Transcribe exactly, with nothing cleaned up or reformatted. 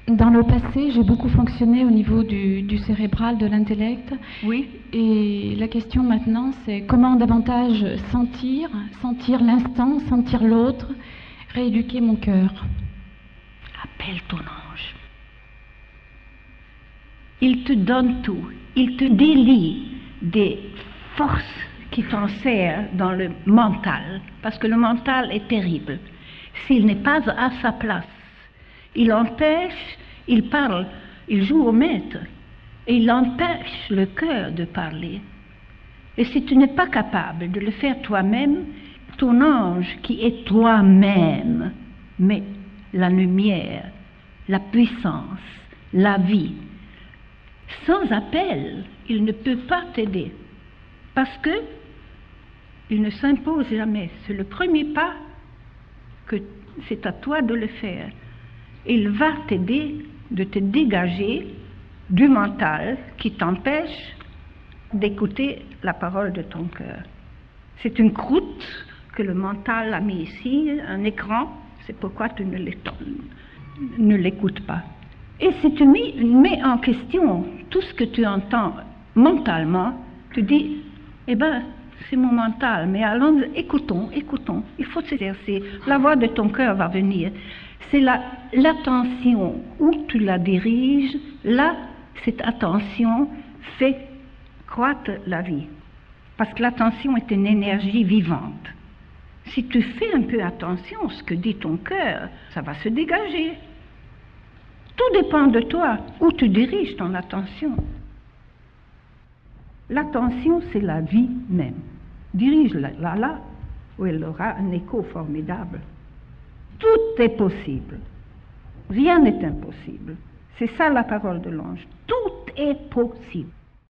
Dans le passé, j'ai beaucoup fonctionné au niveau du, du cérébral, de l'intellect. Oui. Et la question maintenant, c'est comment davantage sentir, sentir l'instant, sentir l'autre, rééduquer mon cœur. Appelle ton ange. Il te donne tout. Il te délie des forces qui t'enserrent dans le mental, parce que le mental est terrible. S'il n'est pas à sa place, il empêche, il parle, il joue au maître, et il empêche le cœur de parler. Et si tu n'es pas capable de le faire toi-même, ton ange qui est toi-même, mais la lumière, la puissance, la vie, sans appel, il ne peut pas t'aider, parce que il ne s'impose jamais. C'est le premier pas que c'est à toi de le faire. Il va t'aider de te dégager du mental qui t'empêche d'écouter la parole de ton cœur. C'est une croûte que le mental a mis ici, un écran, c'est pourquoi tu ne l'écoutes pas. Et si tu mets en question tout ce que tu entends mentalement, tu dis, eh bien, c'est mon mental, mais allons, écoutons, écoutons, il faut s'exercer, la voix de ton cœur va venir. C'est l'attention où tu la diriges, là, cette attention fait croître la vie. Parce que l'attention est une énergie vivante. Si tu fais un peu attention à ce que dit ton cœur, ça va se dégager. Tout dépend de toi, où tu diriges ton attention. L'attention, c'est la vie même. Dirige-la là, là, où elle aura un écho formidable. Tout est possible. Rien n'est impossible. C'est ça la parole de l'ange. Tout est possible.